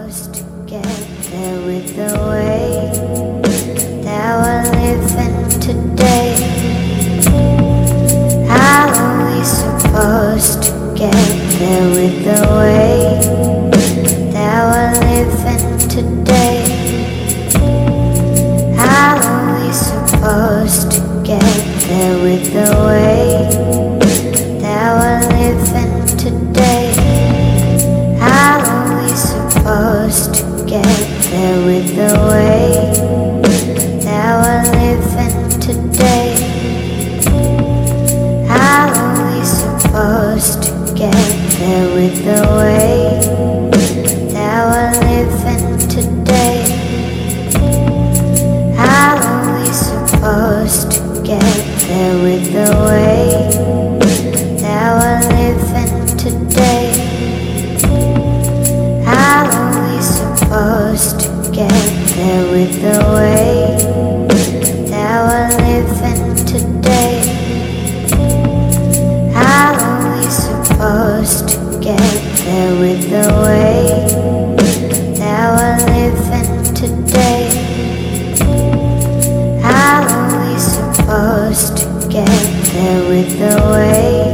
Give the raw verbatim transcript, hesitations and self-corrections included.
supposed to get there with the way that we're living today? How are we supposed to get there with the way that we're living today? How are we supposed to get there with the way that we're living today? How are we supposed to get there with the way that we're living today? How are we supposed to get there with the way that we're living today? How are we supposed to get there with the way that we're living today? How are we supposed to get there with the way that we're living today? How are we supposed to get there with the way that we're living today? How are we supposed to get there with the way